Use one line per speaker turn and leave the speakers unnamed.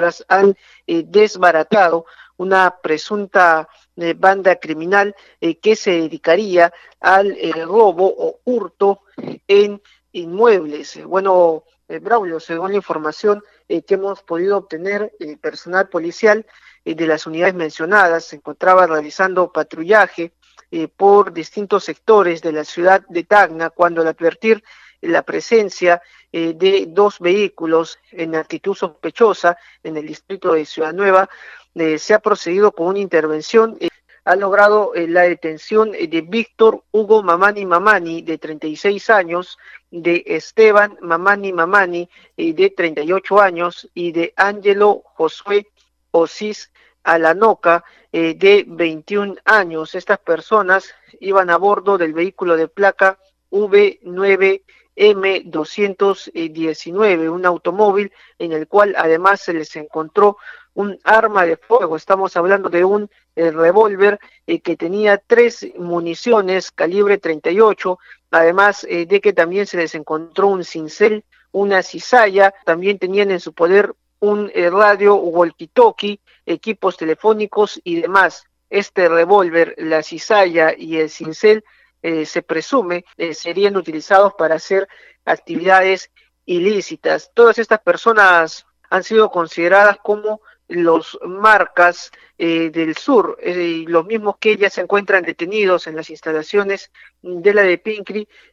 horas han desbaratado una presunta banda criminal que se dedicaría al robo o hurto en inmuebles. Bueno, Braulio, según la información que hemos podido obtener, el personal policial de las unidades mencionadas se encontraba realizando patrullaje por distintos sectores de la ciudad de Tacna cuando al advertir la presencia de dos vehículos en actitud sospechosa en el distrito de Ciudad Nueva, se ha procedido con una intervención. Ha logrado la detención de Víctor Hugo Mamani Mamani, de 36 años, de Esteban Mamani Mamani, de 38 años, y de Ángelo Josué Osís Alanoca, de 21 años. Estas personas iban a bordo del vehículo de placa V9M219, un automóvil en el cual además se les encontró un arma de fuego. Estamos hablando de un revólver que tenía 3 municiones calibre 38, además de que también se les encontró un cincel, una cizalla, también tenían en su poder un radio walkie-talkie, equipos telefónicos y demás. Este revólver, la cizalla y el cincel se presume serían utilizados para hacer actividades ilícitas. Todas estas personas han sido consideradas como los marcas del sur, los mismos que ya se encuentran detenidos en las instalaciones de la de Pincri,